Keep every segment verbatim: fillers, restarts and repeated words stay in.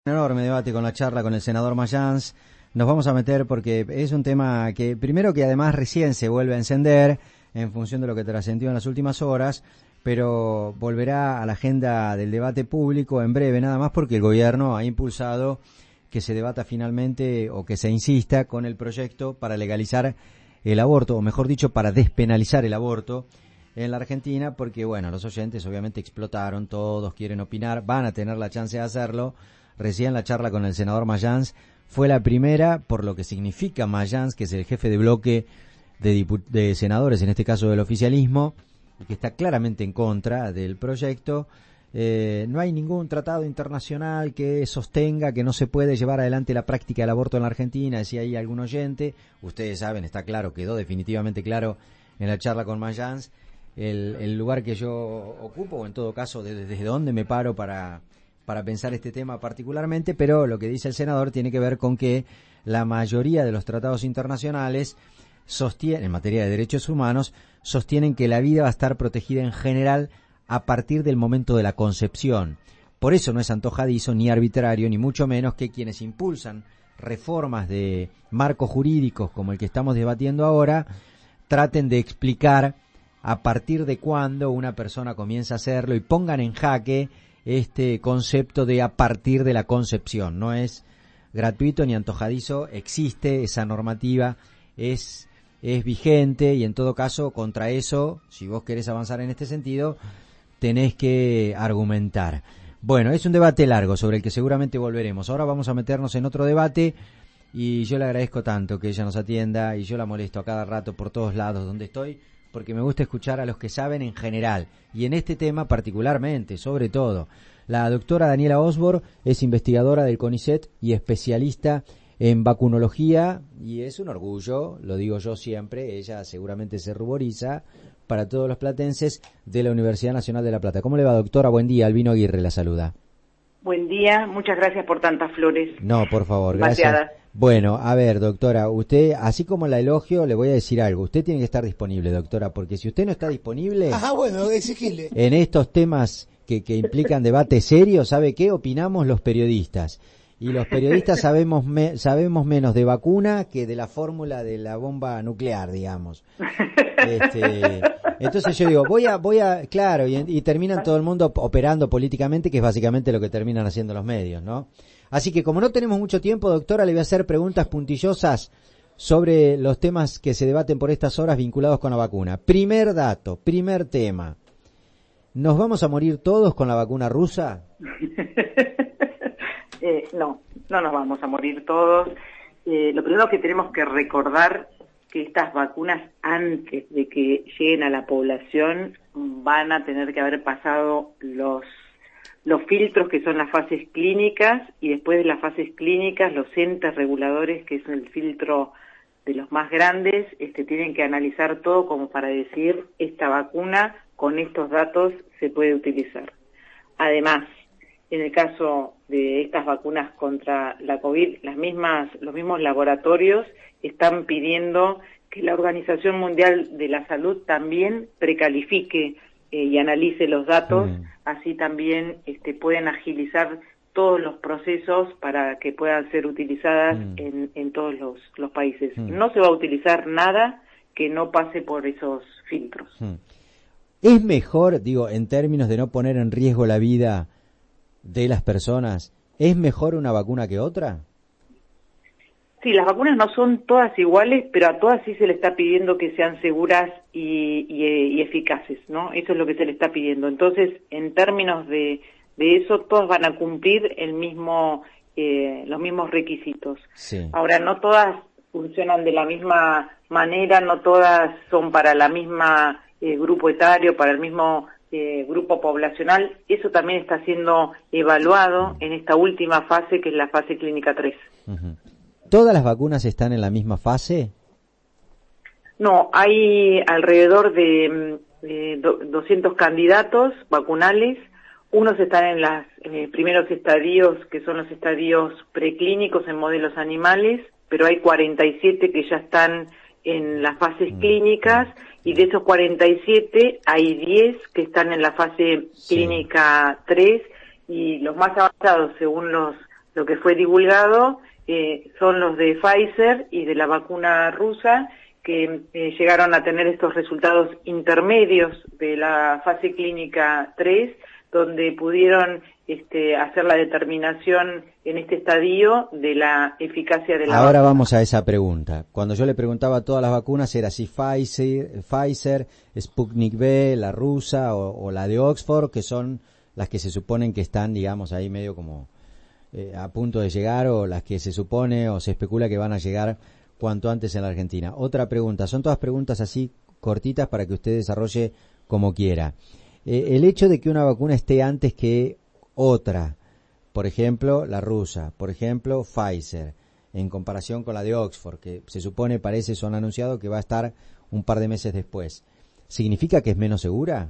Un enorme debate con la charla con el senador Mayans. Nos vamos a meter porque es un tema que, primero que además recién se vuelve a encender en función de lo que trascendió en las últimas horas, pero volverá a la agenda del debate público en breve, nada más porque el gobierno ha impulsado que se debata finalmente o que se insista con el proyecto para legalizar el aborto, o mejor dicho, para despenalizar el aborto en la Argentina, porque bueno, los oyentes obviamente explotaron, todos quieren opinar, van a tener la chance de hacerlo. Recién la charla con el senador Mayans fue la primera, por lo que significa Mayans, que es el jefe de bloque de, dipu- de senadores, en este caso del oficialismo, y que está claramente en contra del proyecto. Eh, no hay ningún tratado internacional que sostenga que no se puede llevar adelante la práctica del aborto en la Argentina, decía ahí algún oyente. Ustedes saben, está claro, quedó definitivamente claro en la charla con Mayans el, el lugar que yo ocupo, o en todo caso desde, desde dónde me paro para... para pensar este tema particularmente, pero lo que dice el senador tiene que ver con que la mayoría de los tratados internacionales sostienen, en materia de derechos humanos, sostienen que la vida va a estar protegida en general a partir del momento de la concepción. Por eso no es antojadizo ni arbitrario, ni mucho menos que quienes impulsan reformas de marcos jurídicos como el que estamos debatiendo ahora, traten de explicar a partir de cuándo una persona comienza a hacerlo y pongan en jaque este concepto de a partir de la concepción. No es gratuito ni antojadizo, existe esa normativa, es es vigente, y en todo caso contra eso, si vos querés avanzar en este sentido, tenés que argumentar. Bueno, es un debate largo sobre el que seguramente volveremos. Ahora vamos a meternos en otro debate, y yo le agradezco tanto que ella nos atienda, y yo la molesto a cada rato por todos lados donde estoy, porque me gusta escuchar a los que saben en general, y en este tema particularmente, sobre todo. La doctora Daniela Osborne es investigadora del CONICET y especialista en vacunología, y es un orgullo, lo digo yo siempre, ella seguramente se ruboriza, para todos los platenses, de la Universidad Nacional de La Plata. ¿Cómo le va, doctora? Buen día, Albino Aguirre la saluda. Buen día, muchas gracias por tantas flores. No, por favor, Bateadas. Gracias. Bueno, a ver, doctora, usted, así como la elogio, le voy a decir algo. Usted tiene que estar disponible, doctora, porque si usted no está disponible... Ajá, bueno, exigirle. En estos temas que, que implican debate serio, ¿sabe qué? Opinamos los periodistas. Y los periodistas sabemos me, sabemos menos de vacuna que de la fórmula de la bomba nuclear, digamos. Este, entonces yo digo, voy a, voy a, claro, y, y terminan todo el mundo operando políticamente, que es básicamente lo que terminan haciendo los medios, ¿no? Así que como no tenemos mucho tiempo, doctora, le voy a hacer preguntas puntillosas sobre los temas que se debaten por estas horas vinculados con la vacuna. Primer dato, primer tema. ¿Nos vamos a morir todos con la vacuna rusa? eh, no, no nos vamos a morir todos. Eh, lo primero que tenemos que recordar que estas vacunas, antes de que lleguen a la población, van a tener que haber pasado los los filtros que son las fases clínicas, y después de las fases clínicas los entes reguladores, que es el filtro de los más grandes, este, tienen que analizar todo como para decir esta vacuna con estos datos se puede utilizar. Además, en el caso de estas vacunas contra la COVID, las mismas, los mismos laboratorios están pidiendo que la Organización Mundial de la Salud también precalifique eh, y analice los datos, mm. así también este, pueden agilizar todos los procesos para que puedan ser utilizadas mm. en, en todos los, los países. Mm. No se va a utilizar nada que no pase por esos filtros. Mm. ¿Es mejor, digo, en términos de no poner en riesgo la vida de las personas, es mejor una vacuna que otra? Sí, las vacunas no son todas iguales, pero a todas sí se le está pidiendo que sean seguras y, y, y eficaces, ¿no? Eso es lo que se le está pidiendo. Entonces, en términos de, de eso, todas van a cumplir el mismo, eh, los mismos requisitos. Sí. Ahora, no todas funcionan de la misma manera, no todas son para la misma eh, grupo etario, para el mismo eh, grupo poblacional. Eso también está siendo evaluado en esta última fase, que es la fase clínica tres. Uh-huh. ¿Todas las vacunas están en la misma fase? No, hay alrededor de, de doscientos candidatos vacunales. Unos están en los eh, primeros estadios, que son los estadios preclínicos en modelos animales, pero hay cuarenta y siete que ya están en las fases mm. clínicas, y de esos cuarenta y siete hay diez que están en la fase sí. clínica tres, y los más avanzados, según los lo que fue divulgado eh, son los de Pfizer y de la vacuna rusa, que eh, llegaron a tener estos resultados intermedios de la fase clínica tres, donde pudieron este, hacer la determinación en este estadio de la eficacia de la Ahora vacuna. vamos a esa pregunta. Cuando yo le preguntaba a todas las vacunas, era si Pfizer, Pfizer, Sputnik V, la rusa o, o la de Oxford, que son las que se suponen que están, digamos, ahí medio como eh, a punto de llegar, o las que se supone o se especula que van a llegar cuanto antes en la Argentina. Otra pregunta, son todas preguntas así cortitas para que usted desarrolle como quiera. Eh, el hecho de que una vacuna esté antes que otra, por ejemplo, la rusa, por ejemplo, Pfizer, en comparación con la de Oxford, que se supone, parece, son anunciado que va a estar un par de meses después, ¿significa que es menos segura?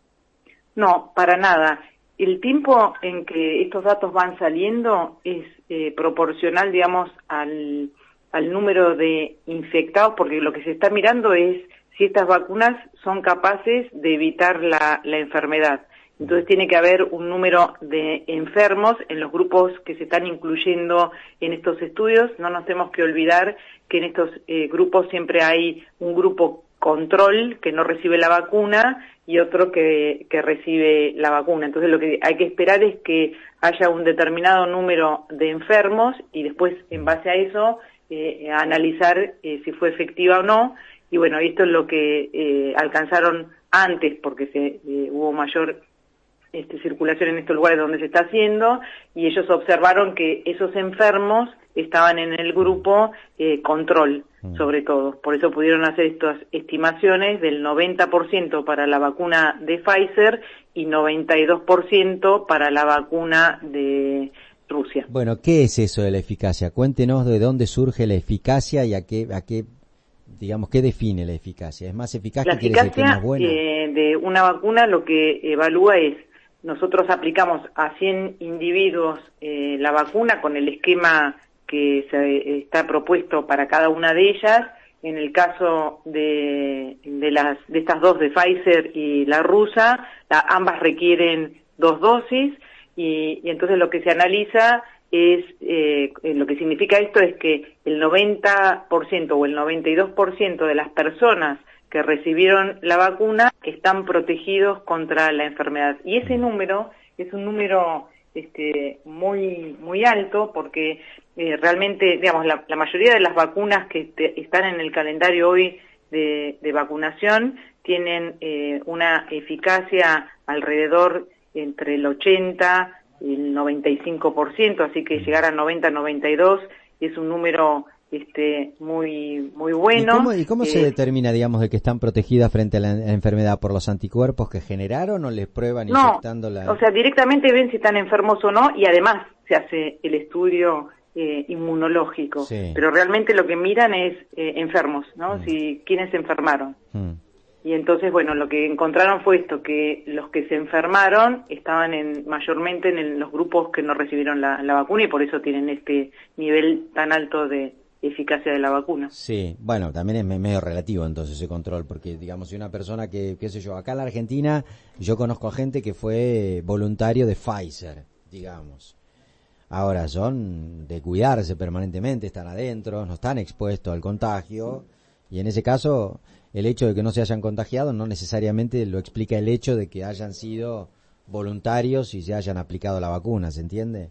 No, para nada. El tiempo en que estos datos van saliendo es eh, proporcional, digamos, al, al número de infectados, porque lo que se está mirando es si estas vacunas son capaces de evitar la, la enfermedad. Entonces tiene que haber un número de enfermos en los grupos que se están incluyendo en estos estudios. No nos tenemos que olvidar que en estos eh, grupos siempre hay un grupo control que no recibe la vacuna y otro que, que recibe la vacuna. Entonces lo que hay que esperar es que haya un determinado número de enfermos y después, en base a eso, eh, analizar eh, si fue efectiva o no. Y bueno, esto es lo que eh, alcanzaron antes, porque se eh, hubo mayor este, circulación en estos lugares donde se está haciendo, y ellos observaron que esos enfermos estaban en el grupo eh, control, sobre todo. Por eso pudieron hacer estas estimaciones del noventa por ciento para la vacuna de Pfizer y noventa y dos por ciento para la vacuna de Rusia. Bueno, ¿qué es eso de la eficacia? Cuéntenos de dónde surge la eficacia y a qué, a qué digamos, ¿qué define la eficacia? ¿Es más eficaz? La ¿Qué quiere decir que es eficacia más buena? eh, de una vacuna lo que evalúa es, nosotros aplicamos a cien individuos eh, la vacuna con el esquema que se está propuesto para cada una de ellas. En el caso de, de, las, de estas dos, de Pfizer y la rusa, la, ambas requieren dos dosis y, y entonces lo que se analiza es, eh, lo que significa esto es que el noventa por ciento o el noventa y dos por ciento de las personas que recibieron la vacuna están protegidos contra la enfermedad. Y ese número es un número este, muy muy alto porque eh, realmente, digamos, la, la mayoría de las vacunas que te, están en el calendario hoy de, de vacunación tienen eh, una eficacia alrededor entre el ochenta y el noventa y cinco por ciento, así que llegar a noventa, noventa y dos es un número este muy muy bueno. ¿Y cómo, y cómo eh, se determina, digamos, de que están protegidas frente a la, la enfermedad? ¿Por los anticuerpos que generaron o les prueban no, inyectando la...? O sea, directamente ven si están enfermos o no y además se hace el estudio eh, inmunológico. Sí. Pero realmente lo que miran es eh, enfermos, ¿no? Mm. Si quiénes se enfermaron. Mm. Y entonces, bueno, lo que encontraron fue esto, que los que se enfermaron estaban en mayormente en el, los grupos que no recibieron la, la vacuna y por eso tienen este nivel tan alto de eficacia de la vacuna. Sí, bueno, también es medio relativo entonces ese control, porque digamos, si una persona que, qué sé yo, acá en la Argentina, yo conozco a gente que fue voluntario de Pfizer, digamos. Ahora son de cuidarse permanentemente, están adentro, no están expuestos al contagio, y en ese caso, el hecho de que no se hayan contagiado no necesariamente lo explica el hecho de que hayan sido voluntarios y se hayan aplicado la vacuna, ¿se entiende?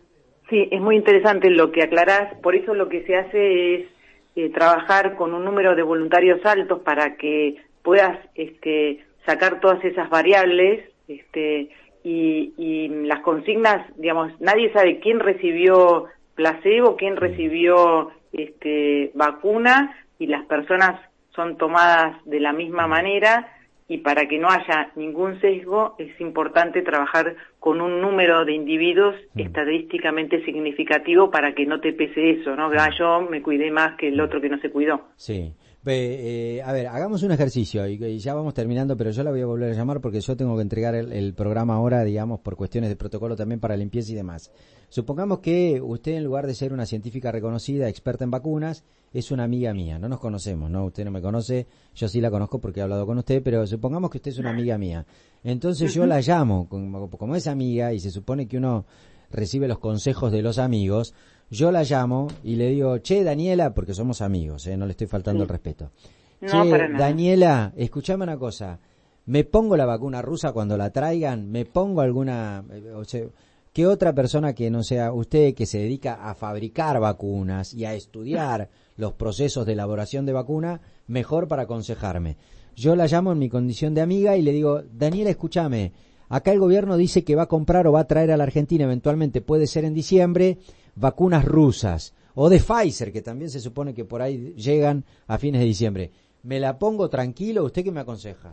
Sí, es muy interesante lo que aclarás, por eso lo que se hace es eh, trabajar con un número de voluntarios altos para que puedas este, sacar todas esas variables este, y, y las consignas, digamos, nadie sabe quién recibió placebo, quién recibió este, vacuna y las personas son tomadas de la misma manera. Y para que no haya ningún sesgo es importante trabajar con un número de individuos mm. estadísticamente significativo para que no te pese eso, ¿no? Ah, yo me cuidé más que el otro que no se cuidó. Sí. Eh, a ver, hagamos un ejercicio y, y ya vamos terminando, pero yo la voy a volver a llamar porque yo tengo que entregar el, el programa ahora, digamos, por cuestiones de protocolo también para limpieza y demás. Supongamos que usted, en lugar de ser una científica reconocida, experta en vacunas, es una amiga mía. No nos conocemos, ¿no? Usted no me conoce, yo sí la conozco porque he hablado con usted, pero supongamos que usted es una amiga mía. Entonces yo la llamo como, como es amiga y se supone que uno recibe los consejos de los amigos, yo la llamo y le digo, che, Daniela, porque somos amigos, ¿eh? No le estoy faltando Sí. el respeto. No, Che, para nada. Daniela, escuchame una cosa, ¿me pongo la vacuna rusa cuando la traigan? ¿Me pongo alguna, o sea, qué otra persona que no sea usted, que se dedica a fabricar vacunas y a estudiar los procesos de elaboración de vacuna, mejor para aconsejarme? Yo la llamo en mi condición de amiga y le digo, Daniela, escúchame, acá el gobierno dice que va a comprar o va a traer a la Argentina, eventualmente puede ser en diciembre, vacunas rusas o de Pfizer, que también se supone que por ahí llegan a fines de diciembre. ¿Me la pongo tranquilo? ¿Usted qué me aconseja?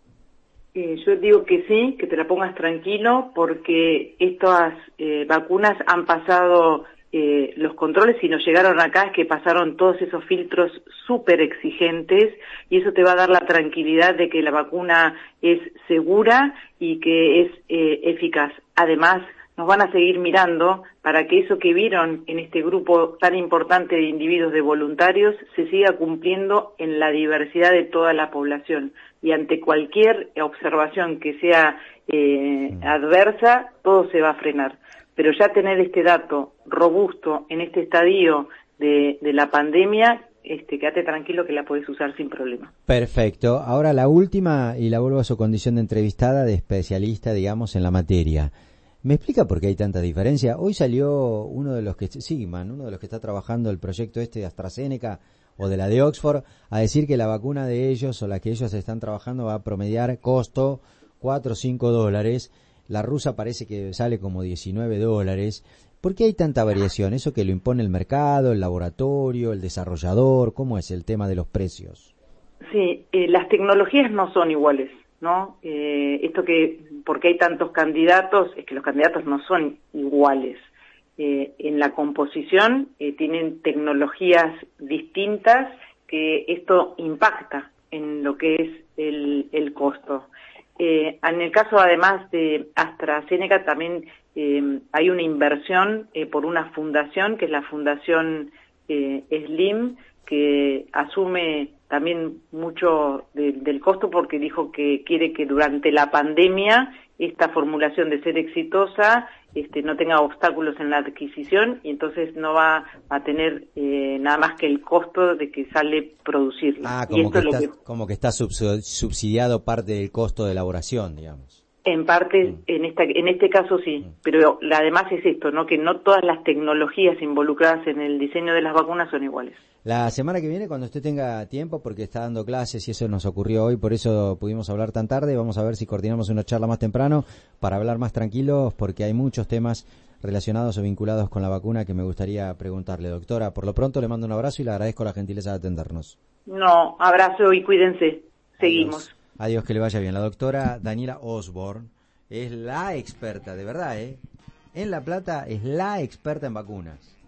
Eh, yo digo que sí, que te la pongas tranquilo, porque estas eh, vacunas han pasado eh, los controles y nos llegaron acá, es que pasaron todos esos filtros súper exigentes, y eso te va a dar la tranquilidad de que la vacuna es segura y que es eh, eficaz. Además, nos van a seguir mirando para que eso que vieron en este grupo tan importante de individuos, de voluntarios, se siga cumpliendo en la diversidad de toda la población. Y ante cualquier observación que sea eh, adversa, todo se va a frenar. Pero ya tener este dato robusto en este estadio de, de la pandemia, este, quédate tranquilo que la podés usar sin problema. Perfecto. Ahora la última, y la vuelvo a su condición de entrevistada, de especialista, digamos, en la materia. ¿Me explica por qué hay tanta diferencia? Hoy salió uno de los que, Sigman, uno de los que está trabajando el proyecto este de AstraZeneca o de la de Oxford, a decir que la vacuna de ellos o la que ellos están trabajando va a promediar costo cuatro o cinco dólares. La rusa parece que sale como diecinueve dólares. ¿Por qué hay tanta variación? ¿Eso que lo impone el mercado, el laboratorio, el desarrollador? ¿Cómo es el tema de los precios? Sí, eh, las tecnologías no son iguales, ¿no? Eh, esto que, porque hay tantos candidatos, es que los candidatos no son iguales. Eh, en la composición eh, tienen tecnologías distintas, que esto impacta en lo que es el, el costo. Eh, en el caso, además de AstraZeneca, también eh, hay una inversión eh, por una fundación, que es la Fundación eh, Slim, que asume también mucho de, del costo, porque dijo que quiere que durante la pandemia esta formulación, de ser exitosa, este, no tenga obstáculos en la adquisición, y entonces no va a tener eh, nada más que el costo de que sale producirla. Ah, como, y esto que, es está, lo que, como que está subsidiado parte del costo de elaboración, digamos. En parte, mm. en esta, en este caso sí, Mm. pero la, además es esto, ¿no? Que no todas las tecnologías involucradas en el diseño de las vacunas son iguales. La semana que viene, cuando usted tenga tiempo, porque está dando clases y eso nos ocurrió hoy, por eso pudimos hablar tan tarde, vamos a ver si coordinamos una charla más temprano para hablar más tranquilos, porque hay muchos temas relacionados o vinculados con la vacuna que me gustaría preguntarle, doctora. Por lo pronto le mando un abrazo y le agradezco la gentileza de atendernos. No, abrazo y cuídense. Seguimos. Adiós, Adiós, que le vaya bien. La doctora Daniela Osborne es la experta, de verdad, ¿eh? En La Plata es la experta en vacunas.